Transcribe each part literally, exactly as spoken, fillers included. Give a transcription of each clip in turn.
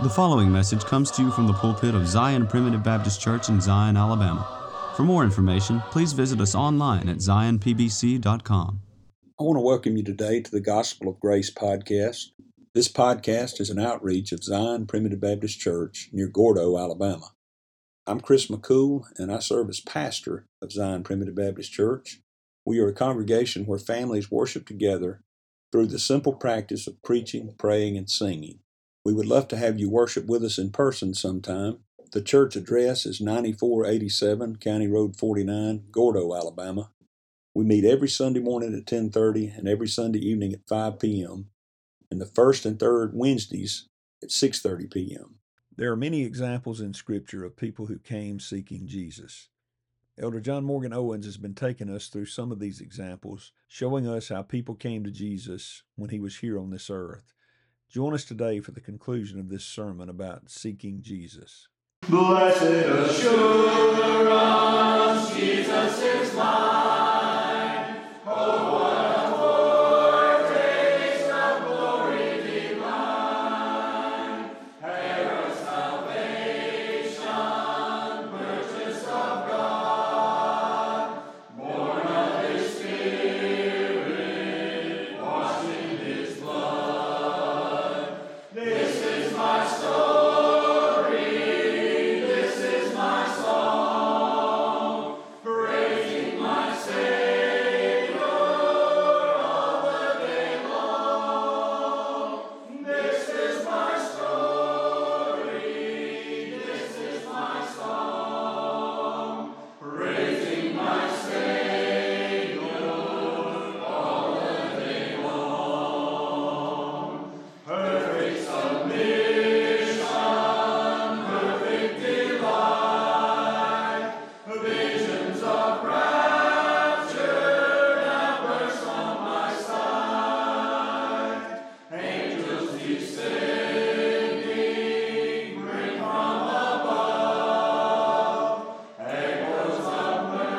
The following message comes to you from the pulpit of Zion Primitive Baptist Church in Zion, Alabama. For more information, please visit us online at zion p b c dot com. I want to welcome you today to the Gospel of Grace podcast. This podcast is an outreach of Zion Primitive Baptist Church near Gordo, Alabama. I'm Chris McCool, and I serve as pastor of Zion Primitive Baptist Church. We are a congregation where families worship together through the simple practice of preaching, praying, and singing. We would love to have you worship with us in person sometime. The church address is ninety-four eighty-seven County Road forty-nine, Gordo, Alabama. We meet every Sunday morning at ten thirty and every Sunday evening at five p.m. and the first and third Wednesdays at six thirty p.m. There are many examples in Scripture of people who came seeking Jesus. Elder John Morgan Owens has been taking us through some of these examples, showing us how people came to Jesus when he was here on this earth. Join us today for the conclusion of this sermon about seeking Jesus. Blessed assurance, Jesus is mine. Oh, what a foretaste of glory divine. Heir of salvation, purchased of God, born of His Spirit, washed in His blood. This is my story, this is my song, praising my Savior all the day long. This is my story, this is my song, praising my Savior all the day long. Perfect submission, perfect delight, visions of rapture now burst on my sight. Angels descending bring from above echoes of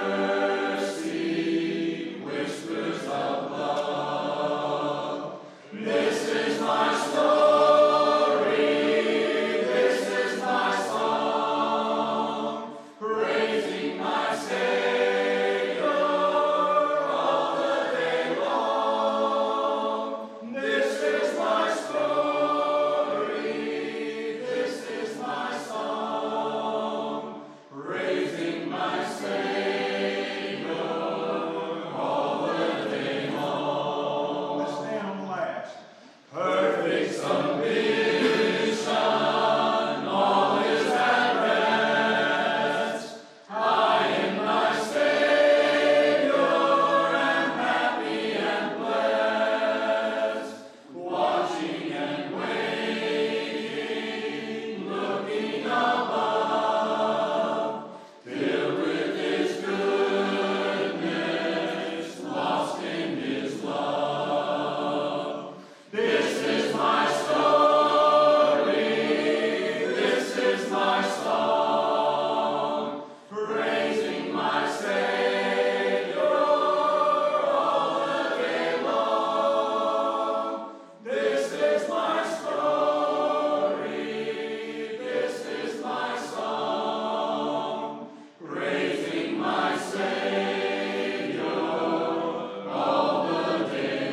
mercy, whispers of love. This is my story, this is my song, praising my Savior all the day long. This is my story, this is my song, praising my Savior all the day long. Let's stand on the last. Perfect submission, all is at rest. I in my Savior am happy and blessed, watching and waiting, looking above, filled with His goodness, lost in His love. This is my story, this is my song, praising my Savior all the day long. This is my story, this is my song, praising my Savior all the day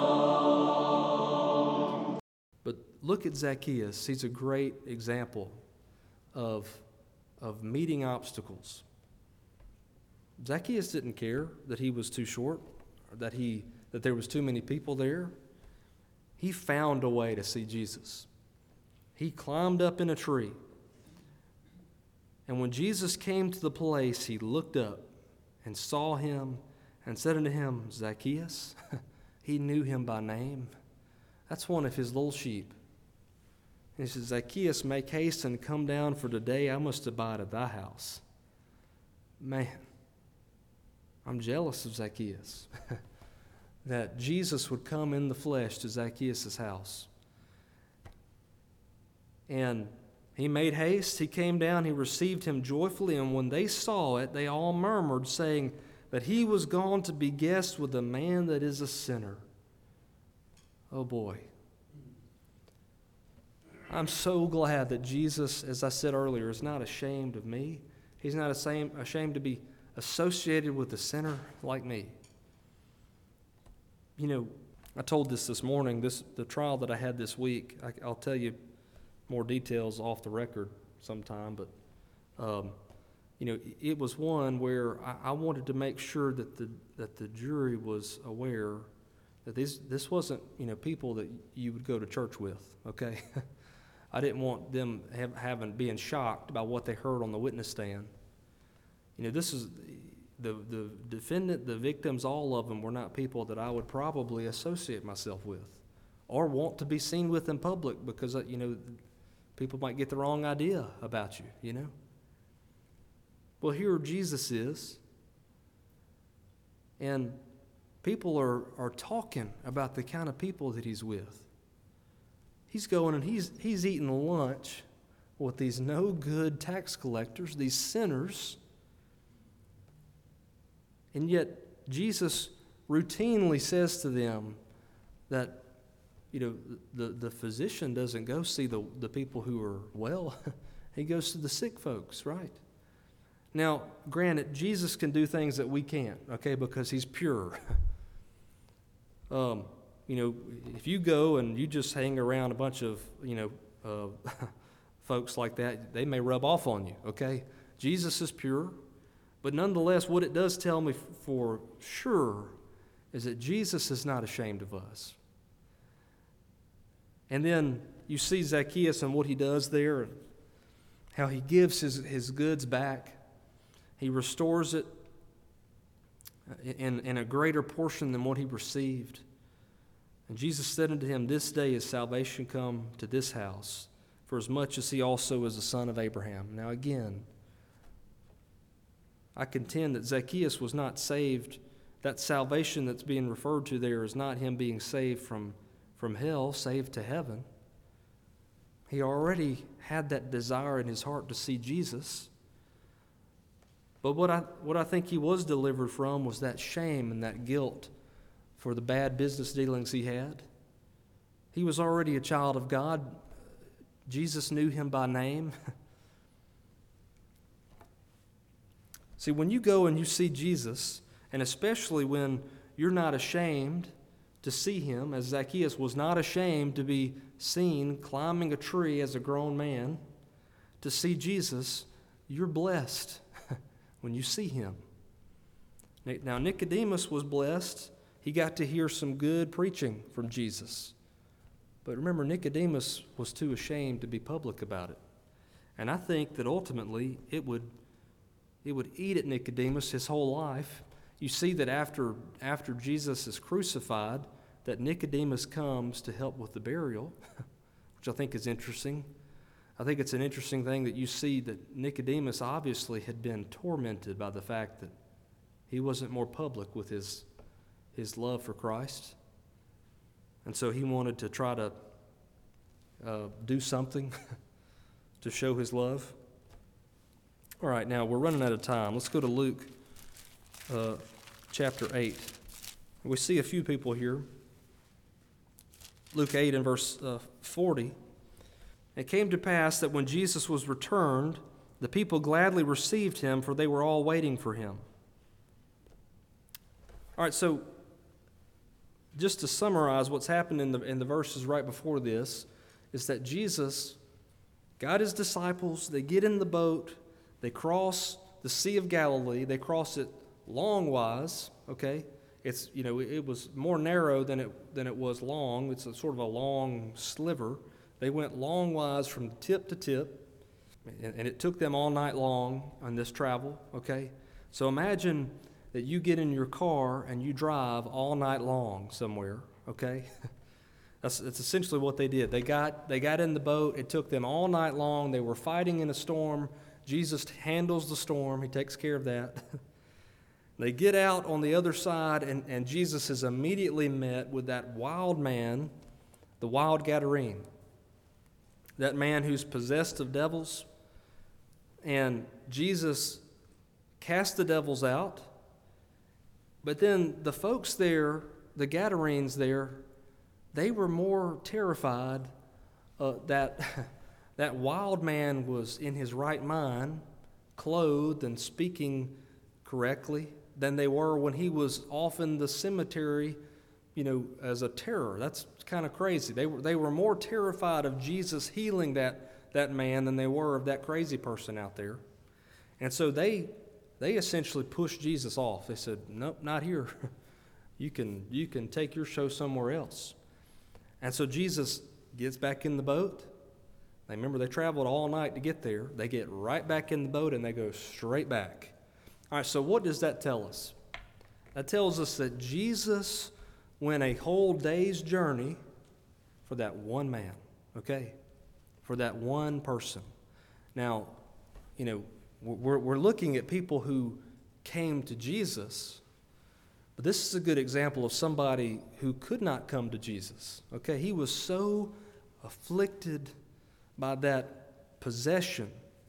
long. But look at Zacchaeus. He's a great example of, of meeting obstacles. Zacchaeus didn't care that he was too short, or that he that there was too many people there. He found a way to see Jesus. He climbed up in a tree. And when Jesus came to the place, he looked up and saw him and said unto him, Zacchaeus. He knew him by name. That's one of his little sheep. And he said, Zacchaeus, make haste and come down, for today I must abide at thy house. Man, I'm jealous of Zacchaeus. That Jesus would come in the flesh to Zacchaeus' house. And he made haste, he came down, he received him joyfully, and when they saw it, they all murmured, saying that he was gone to be guest with a man that is a sinner. Oh boy. I'm so glad that Jesus, as I said earlier, is not ashamed of me. He's not ashamed, ashamed to be associated with a sinner like me. You know, I told this this morning, this the trial that I had this week. I, I'll tell you more details off the record sometime, but um, you know, it was one where I, I wanted to make sure that the that the jury was aware that this this wasn't, you know, people that you would go to church with. Okay, I didn't want them have, having being shocked by what they heard on the witness stand. You know, this is the the defendant, the victims, all of them were not people that I would probably associate myself with, or want to be seen with in public, because you know, people might get the wrong idea about you. You know. Well, here Jesus is, and people are, are talking about the kind of people that he's with. He's going and he's he's eating lunch with these no good tax collectors, these sinners, and yet Jesus routinely says to them that, you know, the, the physician doesn't go see the, the people who are well. He goes to the sick folks, right? Now, granted, Jesus can do things that we can't, okay, because he's pure. um, you know, if you go and you just hang around a bunch of, you know, uh, folks like that, they may rub off on you, okay? Jesus is pure, but nonetheless, what it does tell me for sure is that Jesus is not ashamed of us. And then you see Zacchaeus and what he does there, how he gives his, his goods back. He restores it in, in a greater portion than what he received. And Jesus said unto him, This day is salvation come to this house, for as much as he also is the son of Abraham. Now again, I contend that Zacchaeus was not saved. That salvation that's being referred to there is not him being saved from, from hell, saved to heaven. He already had that desire in his heart to see Jesus. But what I what I think he was delivered from was that shame and that guilt for the bad business dealings he had. He was already a child of God. Jesus knew him by name. See, when you go and you see Jesus, and especially when you're not ashamed to see him, as Zacchaeus was not ashamed to be seen climbing a tree as a grown man, to see Jesus, you're blessed when you see him. Now, Nicodemus was blessed. He got to hear some good preaching from Jesus. But remember, Nicodemus was too ashamed to be public about it. And I think that ultimately it would it would eat at Nicodemus his whole life. You see that after after Jesus is crucified, that Nicodemus comes to help with the burial, which I think is interesting. I think it's an interesting thing that you see that Nicodemus obviously had been tormented by the fact that he wasn't more public with his, his love for Christ. And so he wanted to try to uh, do something to show his love. All right, now we're running out of time. Let's go to Luke uh, chapter eight. We see a few people here. Luke eight and verse uh, forty. It came to pass that when Jesus was returned, the people gladly received him, for they were all waiting for him. All right, so just to summarize what's happened in the, in the verses right before this, is that Jesus got his disciples, they get in the boat, they cross the Sea of Galilee, they cross it longwise, okay? It's, you know, it was more narrow than it than it was long. It's a sort of a long sliver. They went longwise from tip to tip, and, and it took them all night long on this travel, okay? So imagine that you get in your car and you drive all night long somewhere, okay? That's, that's essentially what they did. They got, they got in the boat. It took them all night long. They were fighting in a storm. Jesus handles the storm. He takes care of that. They get out on the other side, and, and Jesus is immediately met with that wild man, the wild Gadarene. That man who's possessed of devils. And Jesus cast the devils out. But then the folks there, the Gadarenes there, they were more terrified uh, that, that wild man was in his right mind, clothed and speaking correctly, than they were when he was off in the cemetery, you know, as a terror. That's kind of crazy. They were they were more terrified of Jesus healing that, that man than they were of that crazy person out there. And so they they essentially pushed Jesus off. They said, nope, not here. You can you can take your show somewhere else. And so Jesus gets back in the boat. They remember they traveled all night to get there. They get right back in the boat and they go straight back. All right, so what does that tell us? That tells us that Jesus went a whole day's journey for that one man, okay? For that one person. Now, you know, we're, we're looking at people who came to Jesus, but this is a good example of somebody who could not come to Jesus, okay? He was so afflicted by that possession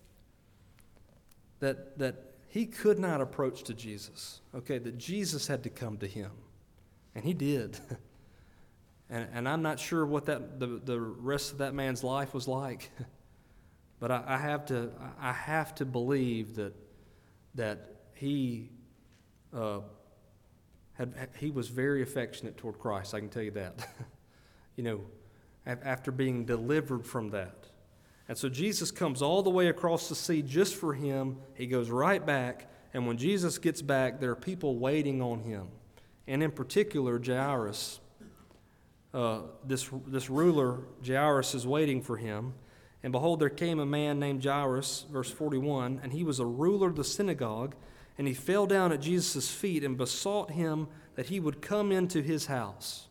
that that he could not approach to Jesus, okay, that Jesus had to come to him, and he did. and, and I'm not sure what that the, the rest of that man's life was like, but I, I have to I have to believe that that he uh, had he was very affectionate toward Christ. I can tell you that. You know, after being delivered from that. And so Jesus comes all the way across the sea just for him. He goes right back, and when Jesus gets back, there are people waiting on him. And in particular, Jairus, uh, this, this ruler, Jairus, is waiting for him. And behold, there came a man named Jairus, verse forty-one, and he was a ruler of the synagogue, and he fell down at Jesus' feet and besought him that he would come into his house.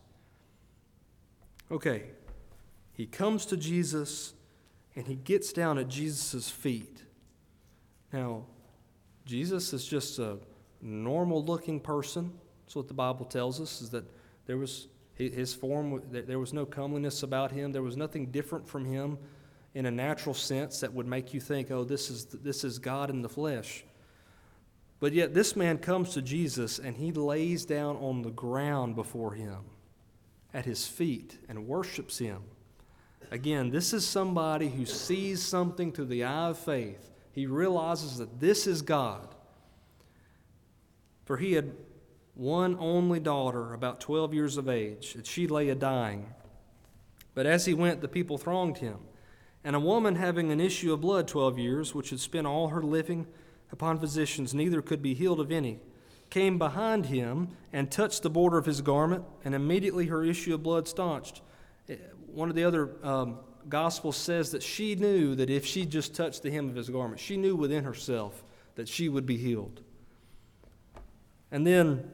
Okay, he comes to Jesus, and he gets down at Jesus' feet. Now, Jesus is just a normal-looking person. That's what the Bible tells us, is that there was his form, there was no comeliness about him. There was nothing different from him in a natural sense that would make you think, oh, this is this is God in the flesh. But yet this man comes to Jesus, and he lays down on the ground before him at his feet and worships him. Again, this is somebody who sees something through the eye of faith. He realizes that this is God. For he had one only daughter, about twelve years of age, and she lay a-dying. But as he went, the people thronged him. And a woman having an issue of blood twelve years, which had spent all her living upon physicians, neither could be healed of any, came behind him and touched the border of his garment, and immediately her issue of blood staunched. One of the other um, Gospels says that she knew that if she just touched the hem of his garment, she knew within herself that she would be healed. And then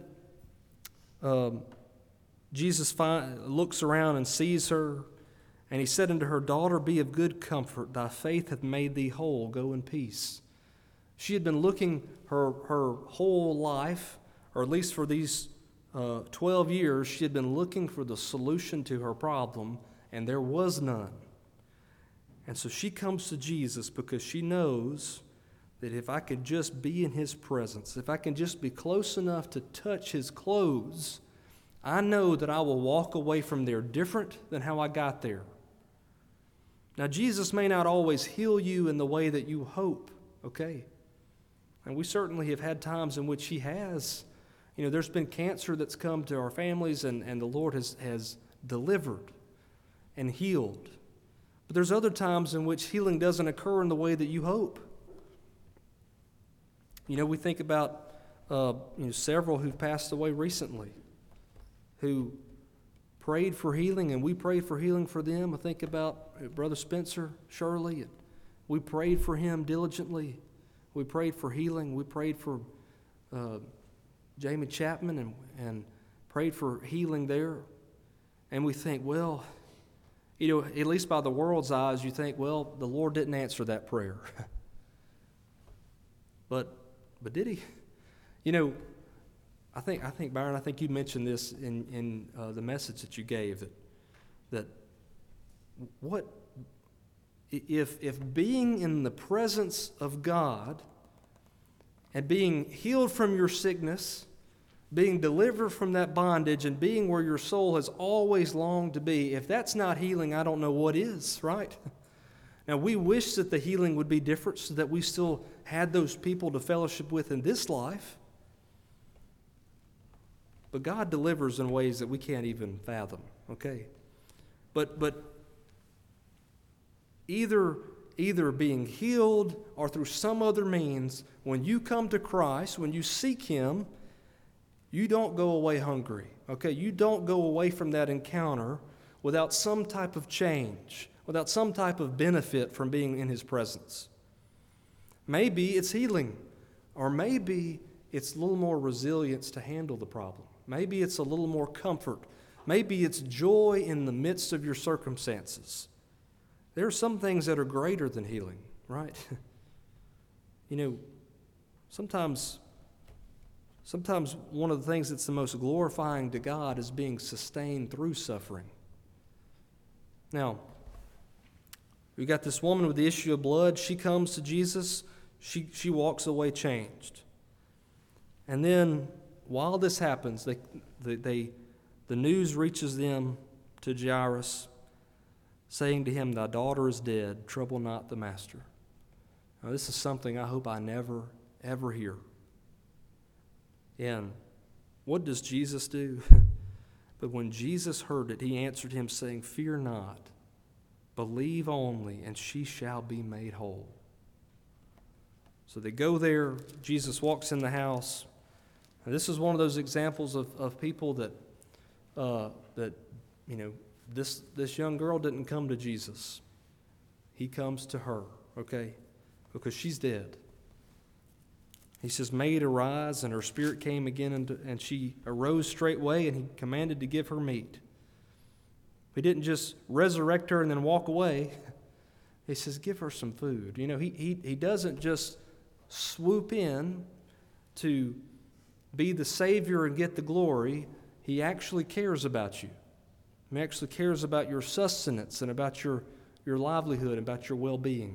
um, Jesus find, looks around and sees her, and he said unto her, Daughter, be of good comfort. Thy faith hath made thee whole. Go in peace. She had been looking her, her whole life, or at least for these uh, twelve years, she had been looking for the solution to her problem, and there was none. And so she comes to Jesus because she knows that if I could just be in his presence, if I can just be close enough to touch his clothes, I know that I will walk away from there different than how I got there. Now, Jesus may not always heal you in the way that you hope, okay? And we certainly have had times in which he has. You know, there's been cancer that's come to our families, and, and the Lord has, has delivered and healed. But there's other times in which healing doesn't occur in the way that you hope. You know, we think about uh, you know, several who've passed away recently who prayed for healing, and we prayed for healing for them. I think about Brother Spencer Shirley. We prayed for him diligently. We prayed for healing. We prayed for uh, Jamie Chapman and, and prayed for healing there. And we think, well, you know, at least by the world's eyes, you think, well, the Lord didn't answer that prayer. but but did he? You know, I think I think Byron, I think you mentioned this in in uh, the message that you gave, that that what if if being in the presence of God and being healed from your sickness being delivered from that bondage and being where your soul has always longed to be, if that's not healing, I don't know what is, right? Now, we wish that the healing would be different so that we still had those people to fellowship with in this life. But God delivers in ways that we can't even fathom, okay? But but either either being healed or through some other means, when you come to Christ, when you seek Him, you don't go away hungry, okay? You don't go away from that encounter without some type of change, without some type of benefit from being in His presence. Maybe it's healing, or maybe it's a little more resilience to handle the problem. Maybe it's a little more comfort. Maybe it's joy in the midst of your circumstances. There are some things that are greater than healing, right? You know, sometimes, sometimes one of the things that's the most glorifying to God is being sustained through suffering. Now, we got this woman with the issue of blood. She comes to Jesus. She, she walks away changed. And then, while this happens, they, they, they, the news reaches them to Jairus, saying to him, "Thy daughter is dead, trouble not the master." Now, this is something I hope I never, ever hear. And what does Jesus do? But when Jesus heard it, He answered him, saying, "Fear not, believe only, and she shall be made whole." So they go there. Jesus walks in the house. And this is one of those examples of, of people that, uh, that you know, this, this young girl didn't come to Jesus. He comes to her, okay, because she's dead. He says, "Maid, arise," and her spirit came again, and, and she arose straightway, and He commanded to give her meat. He didn't just resurrect her and then walk away. He says, give her some food. You know, he, he, he doesn't just swoop in to be the Savior and get the glory. He actually cares about you. He actually cares about your sustenance and about your, your livelihood and about your well-being.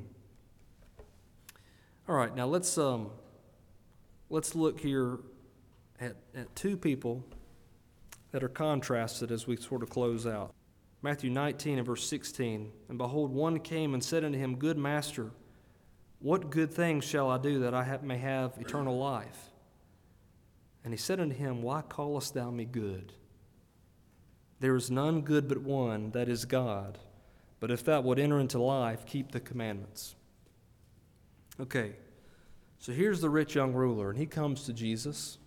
All right, now let's um let's look here at, at two people that are contrasted as we sort of close out. Matthew nineteen and verse sixteen, "And behold, one came and said unto him, Good master, what good things shall I do that I may have eternal life? And he said unto him, Why callest thou me good? There is none good but one, that is God. But if thou wilt enter into life, keep the commandments." Okay, so here's the rich young ruler, and he comes to Jesus.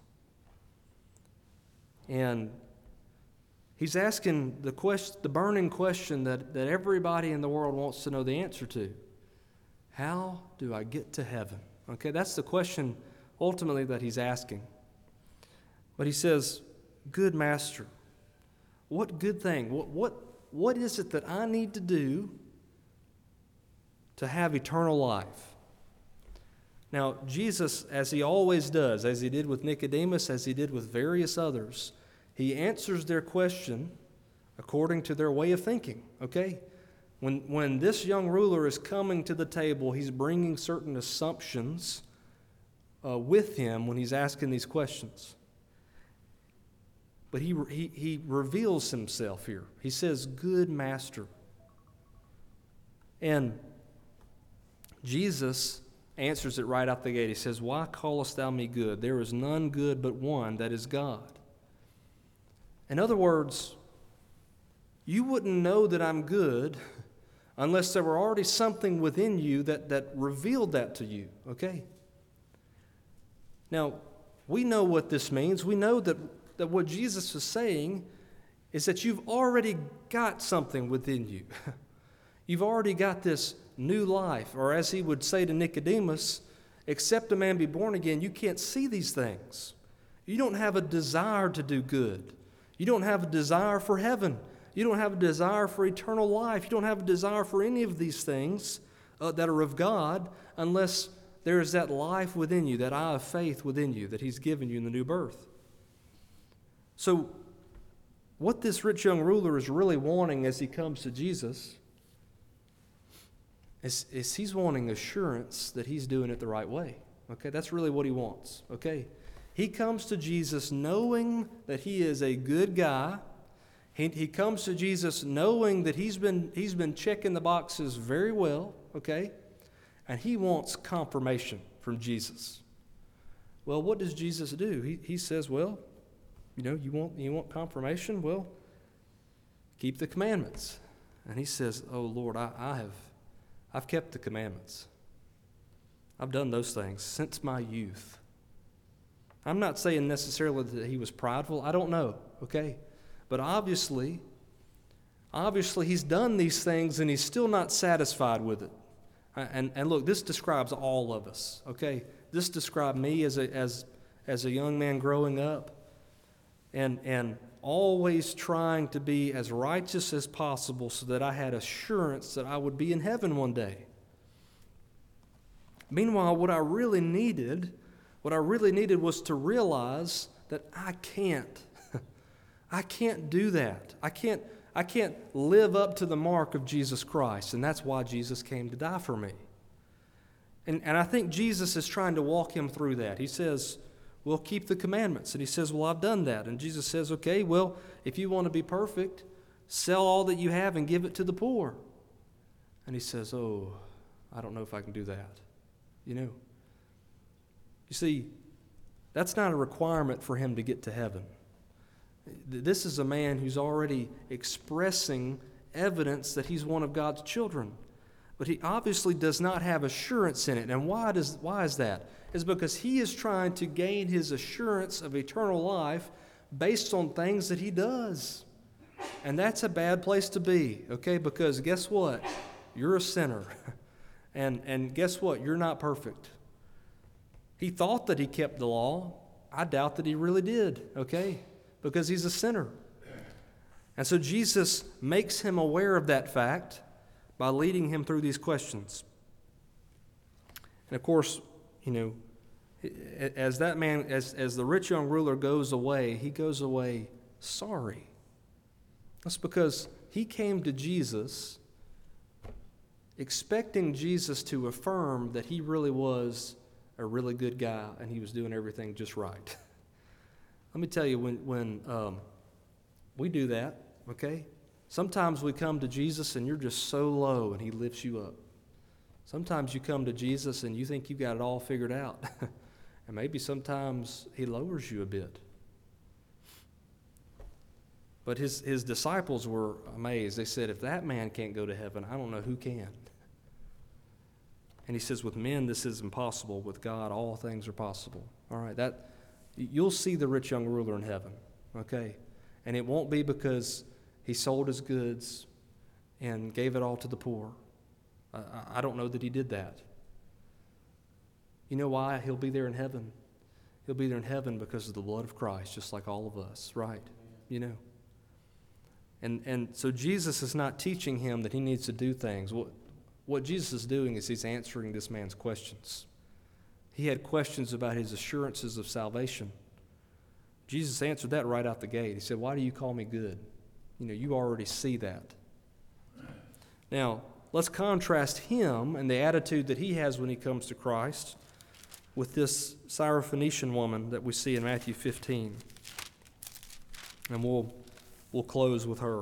And he's asking the question, the burning question that, that everybody in the world wants to know the answer to. How do I get to heaven? Okay, that's the question ultimately that he's asking. But he says, "Good master, what good thing, what, what, what is it that I need to do to have eternal life?" Now, Jesus, as He always does, as He did with Nicodemus, as He did with various others, He answers their question according to their way of thinking, okay? When, when this young ruler is coming to the table, he's bringing certain assumptions uh, with him when he's asking these questions. But he, he, he reveals himself here. He says, "Good master." And Jesus answers it right out the gate. He says, "Why callest thou me good? There is none good but one, that is God." In other words, you wouldn't know that I'm good unless there were already something within you that, that revealed that to you, okay? Now, we know what this means. We know that, that what Jesus is saying is that you've already got something within you. You've already got this new life, or as He would say to Nicodemus, except a man be born again, you can't see these things. You don't have a desire to do good. You don't have a desire for heaven. You don't have a desire for eternal life. You don't have a desire for any of these things uh, that are of God unless there is that life within you, that eye of faith within you that He's given you in the new birth. So what this rich young ruler is really wanting as he comes to Jesus is, is he's wanting assurance that he's doing it the right way. Okay, that's really what he wants. Okay, He comes to Jesus knowing that he is a good guy. He, he comes to Jesus knowing that he's been, he's been checking the boxes very well, okay? And he wants confirmation from Jesus. Well, what does Jesus do? He, he says, well, you know, you want, you want confirmation? Well, keep the commandments. And he says, oh, Lord, I, I have, I've kept the commandments. I've done those things since my youth. I'm not saying necessarily that he was prideful. I don't know, okay? But obviously, obviously he's done these things and he's still not satisfied with it. And, and look, this describes all of us, okay? This described me as a, as, as a young man growing up and, and always trying to be as righteous as possible so that I had assurance that I would be in heaven one day. Meanwhile, what I really needed, what I really needed was to realize that I can't. I can't do that. I can't, I can't live up to the mark of Jesus Christ, and that's why Jesus came to die for me. And, and I think Jesus is trying to walk him through that. He says, well, keep the commandments. And he says, well, I've done that. And Jesus says, okay, well, if you want to be perfect, sell all that you have and give it to the poor. And he says, oh, I don't know if I can do that. You know, you see, that's not a requirement for him to get to heaven. This is a man who's already expressing evidence that he's one of God's children. But he obviously does not have assurance in it. And why does why is that? It's because he is trying to gain his assurance of eternal life based on things that he does. And that's a bad place to be, okay? Because guess what? You're a sinner. And, and guess what? You're not perfect. He thought that he kept the law. I doubt that he really did, okay? Because he's a sinner. And so Jesus makes him aware of that fact by leading him through these questions. And of course, you know, as that man, as, as the rich young ruler goes away, he goes away sorry. That's because he came to Jesus expecting Jesus to affirm that he really was a really good guy and he was doing everything just right. Let me tell you, when, when um, we do that, okay, sometimes we come to Jesus and you're just so low and he lifts you up. Sometimes you come to Jesus and you think you've got it all figured out. And maybe sometimes he lowers you a bit. But his, his disciples were amazed. They said, if that man can't go to heaven, I don't know who can. And he says, with men, this is impossible. With God, all things are possible. All right, that you'll see the rich young ruler in heaven, okay? And it won't be because he sold his goods and gave it all to the poor. I, I don't know that he did that. You know why he'll be there in heaven? He'll be there in heaven because of the blood of Christ, just like all of us, right? You know. And and so Jesus is not teaching him that he needs to do things. What, what Jesus is doing is he's answering this man's questions. He had questions about his assurances of salvation. Jesus answered that right out the gate. He said, why do you call me good? You know, you already see that. Now, let's contrast him and the attitude that he has when he comes to Christ with this Syrophoenician woman that we see in Matthew fifteen. And we'll, we'll close with her.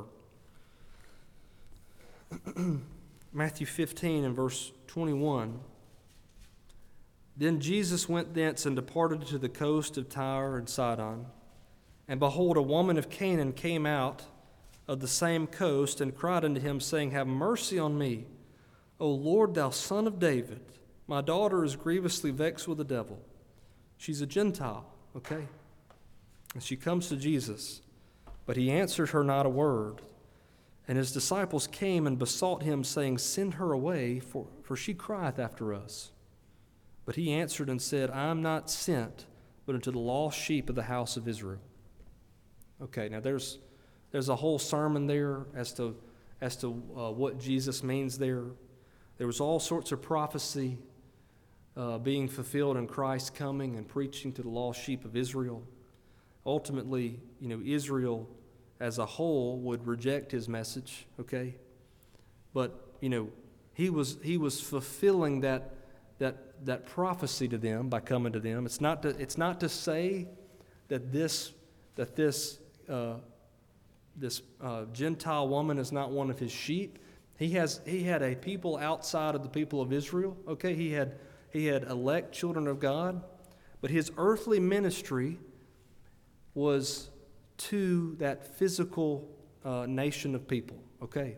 Matthew fifteen and verse twenty-one. Then Jesus went thence and departed to the coast of Tyre and Sidon. And behold, a woman of Canaan came out of the same coast and cried unto him, saying, have mercy on me, O Lord, thou son of David. My daughter is grievously vexed with the devil. She's a Gentile, okay? And she comes to Jesus, but he answered her not a word. And his disciples came and besought him, saying, send her away, for, for she crieth after us. But he answered and said, I am not sent, but unto the lost sheep of the house of Israel. Okay, now there's there's a whole sermon there as to as to uh, what Jesus means there. There was all sorts of prophecy uh, being fulfilled in Christ coming and preaching to the lost sheep of Israel. Ultimately, you know, Israel as a whole would reject his message, okay? But, you know, he was he was fulfilling that that, that prophecy to them by coming to them. It's not to, it's not to say that this, that this, uh, this uh, Gentile woman is not one of his sheep. He has he had a people outside of the people of Israel. Okay, he had he had elect children of God, but his earthly ministry was to that physical uh, nation of people. Okay.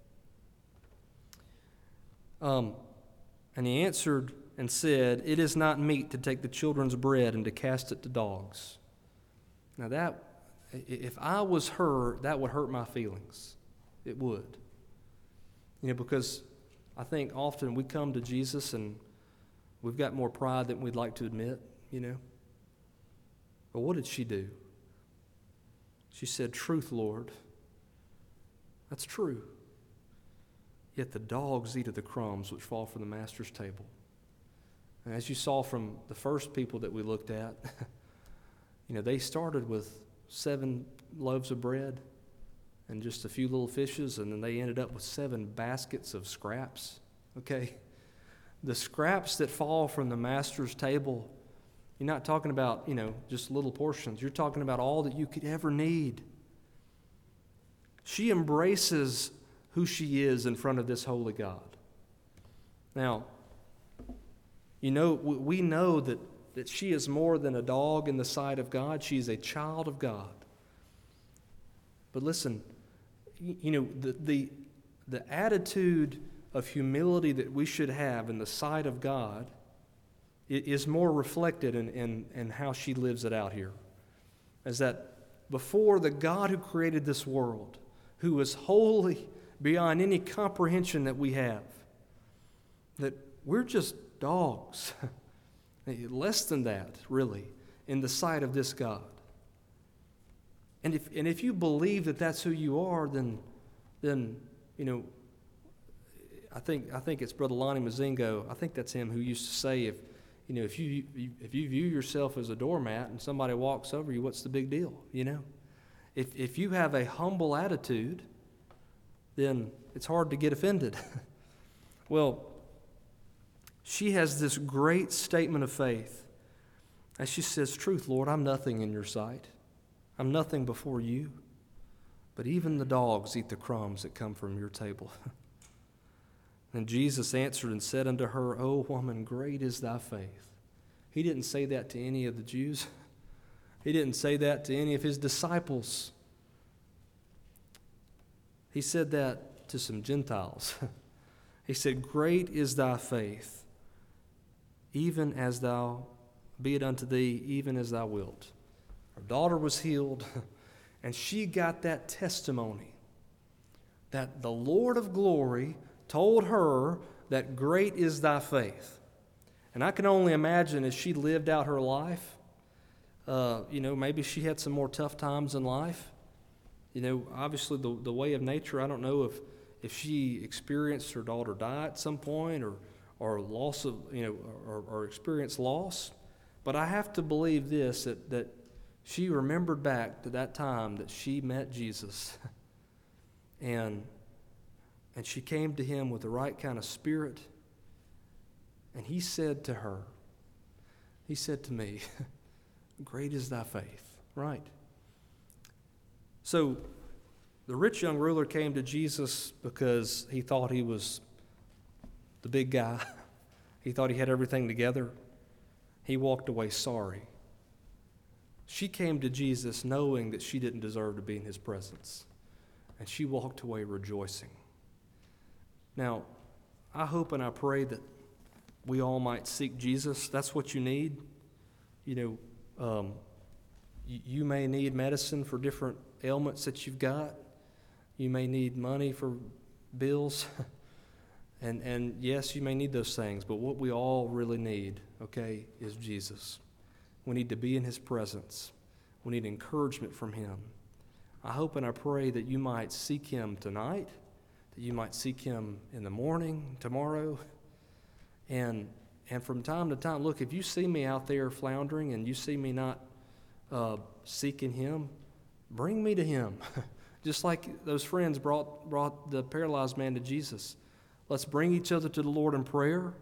Um, and he answered and said, "It is not meet to take the children's bread and to cast it to dogs." Now that, if I was her, that would hurt my feelings. It would. You know, because I think often we come to Jesus and we've got more pride than we'd like to admit, you know. But what did she do? She said, "Truth, Lord." That's true. Yet the dogs eat of the crumbs which fall from the master's table. And as you saw from the first people that we looked at, you know, they started with seven loaves of bread and just a few little fishes, and then they ended up with seven baskets of scraps, okay? The scraps that fall from the master's table, you're not talking about, you know, just little portions. You're talking about all that you could ever need. She embraces who she is in front of this holy God. Now, you know, we know that, that she is more than a dog in the sight of God. She is a child of God. But listen, you know, the, the, the attitude of humility that we should have in the sight of God is more reflected in, in, in how she lives it out here. Is that before the God who created this world, who is holy beyond any comprehension that we have, that we're just dogs, less than that, really, in the sight of this God. And if and if you believe that that's who you are, then, then you know, I think I think it's Brother Lonnie Mazingo. I think that's him who used to say, if you know, if you if you view yourself as a doormat and somebody walks over you, what's the big deal? You know, if if you have a humble attitude, then it's hard to get offended. Well, she has this great statement of faith as she says, "Truth, Lord, I'm nothing in your sight. I'm nothing before you, but even the dogs eat the crumbs that come from your table." And Jesus answered and said unto her, "O woman, great is thy faith." He didn't say that to any of the Jews. He didn't say that to any of his disciples. He said that to some Gentiles. He said, "Great is thy faith, even as thou, be it unto thee, even as thou wilt." Her daughter was healed, and she got that testimony that the Lord of glory told her that great is thy faith. And I can only imagine as she lived out her life, uh, you know, maybe she had some more tough times in life. You know, obviously the, the way of nature, I don't know if, if she experienced her daughter die at some point or, or loss of, you know, or, or experienced loss. But I have to believe this, that, that she remembered back to that time that she met Jesus, and and she came to him with the right kind of spirit, and he said to her, he said to me, "Great is thy faith," right? So the rich young ruler came to Jesus because he thought he was the big guy. He thought he had everything together. He walked away sorry. She came to Jesus knowing that she didn't deserve to be in his presence, and she walked away rejoicing. Now, I hope and I pray that we all might seek Jesus. That's what you need. You know, um, you, you may need medicine for different ailments that you've got. You may need money for bills. and, and yes, you may need those things, but what we all really need, okay, is Jesus. We need to be in his presence. We need encouragement from him. I hope and I pray that you might seek him tonight, that you might seek him in the morning, tomorrow. And and from time to time, look, if you see me out there floundering and you see me not uh, seeking him, bring me to him. Just like those friends brought, brought the paralyzed man to Jesus. Let's bring each other to the Lord in prayer,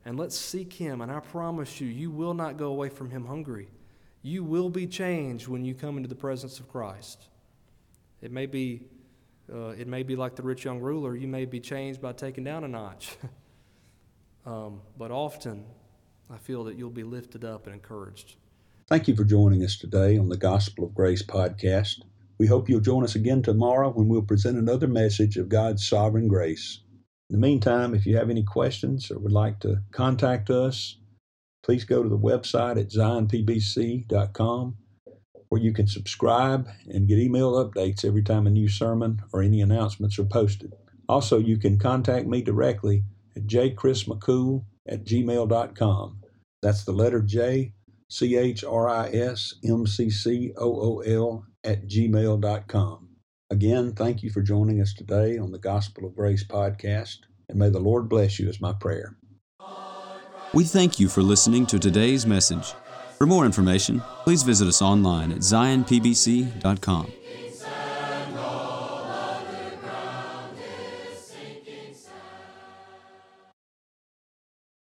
and let's seek Him. And I promise you, you will not go away from Him hungry. You will be changed when you come into the presence of Christ. It may be, uh, it may be like the rich young ruler. You may be changed by taking down a notch. um, but often, I feel that you'll be lifted up and encouraged. Thank you for joining us today on the Gospel of Grace podcast. We hope you'll join us again tomorrow when we'll present another message of God's sovereign grace. In the meantime, if you have any questions or would like to contact us, please go to the website at zion p b c dot com, where you can subscribe and get email updates every time a new sermon or any announcements are posted. Also, you can contact me directly at j chris mccool at gmail dot com. That's the letter J, C H R I S M C C O O L at gmail dot com. Again, thank you for joining us today on the Gospel of Grace podcast, and may the Lord bless you is my prayer. We thank you for listening to today's message. For more information, please visit us online at zion p b c dot com.